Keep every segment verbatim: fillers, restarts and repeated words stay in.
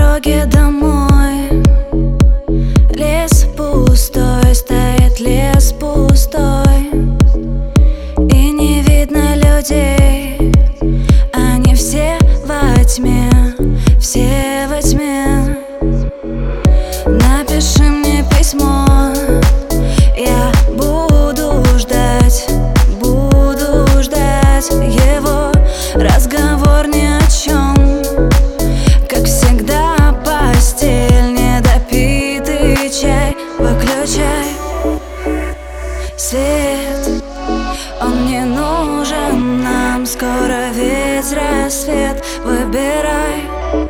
дороге домой. Лес пустой, стоит лес пустой, и не видно людей. Они все во тьме, все во тьме. Напиши мне письмо, я буду ждать, буду ждать его. Разговор ни о чем, как всегда постель, недопитый чай. Выключай свет, он не нужен нам. Скоро ведь рассвет. Выбирай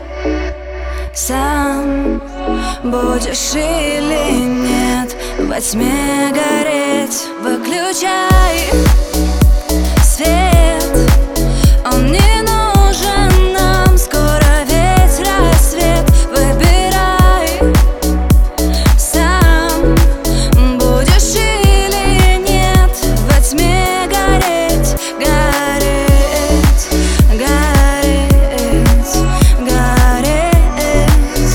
сам, будешь или нет во тьме гореть. Выключай свет, он не нужен нам. Скоро ведь рассвет. Выбирай сам, будешь или нет во тьме гореть, гореть, гореть, гореть.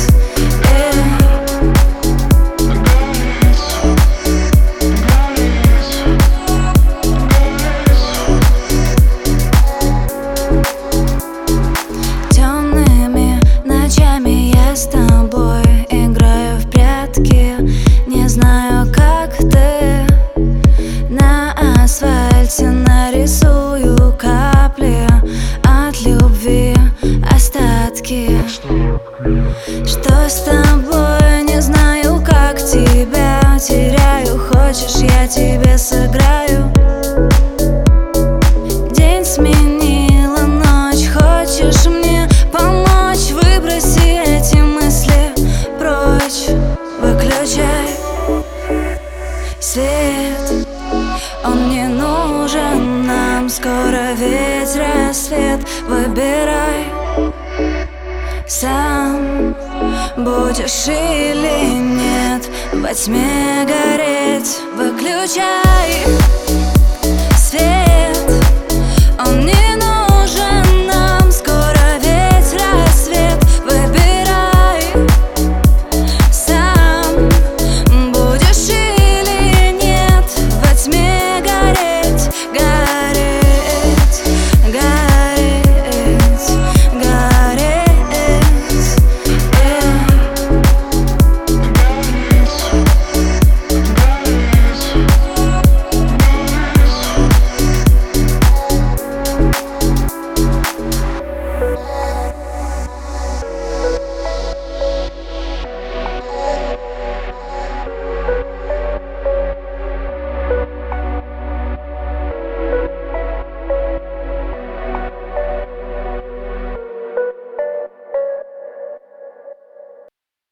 Темными ночами я с тобой играю в прятки. Не знаю, как ты. На асфальте нарисую капли от любви, остатки. Что с тобой, не знаю, как тебя теряю. Хочешь, я тебе сыграю. День сменила ночь, хочешь мне помочь? Выброси эти мысли прочь. Выключай свет, он не нужен нам. Скоро ведь рассвет. Выбирай сам, будешь или нет во тьме гореть. Выключай свет, он не нужен.